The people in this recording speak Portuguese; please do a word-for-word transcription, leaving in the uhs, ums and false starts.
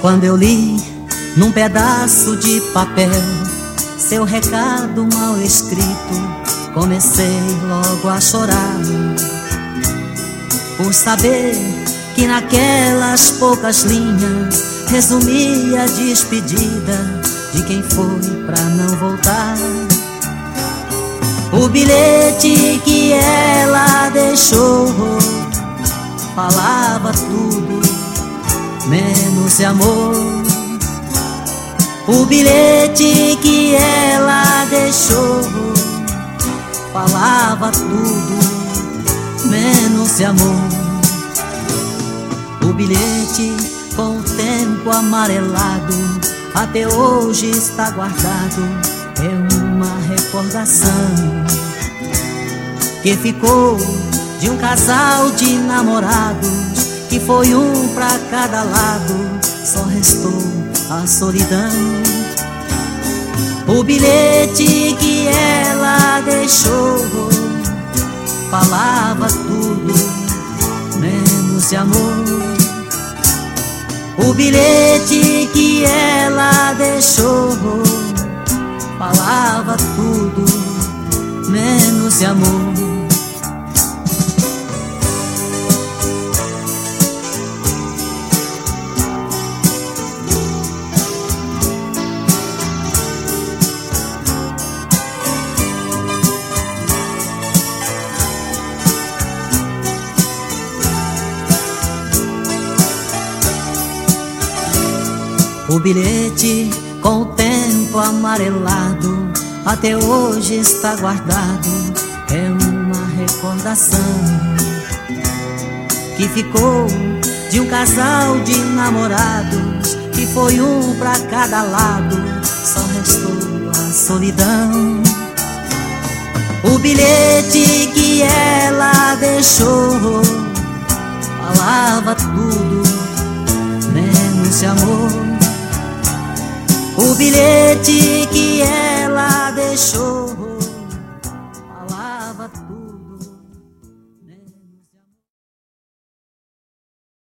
Quando eu li num pedaço de papel seu recado mal escrito, comecei logo a chorar, por saber que naquelas poucas linhas resumia a despedida de quem foi pra não voltar. O bilhete que ela deixou falava tudo menos de amor. O bilhete que ela deixou falava tudo menos de amor. O bilhete com o tempo amarelado até hoje está guardado. É uma recordação que ficou de um casal de namorados, que foi um pra cada lado, só restou a solidão. O bilhete que ela deixou falava tudo menos de amor. O bilhete que ela deixou falava tudo menos de amor. O bilhete com o tempo amarelado até hoje está guardado. É uma recordação que ficou de um casal de namorados, que foi um pra cada lado, só restou a solidão. O bilhete que ela deixou falava tudo menos de amor. O bilhete que ela deixou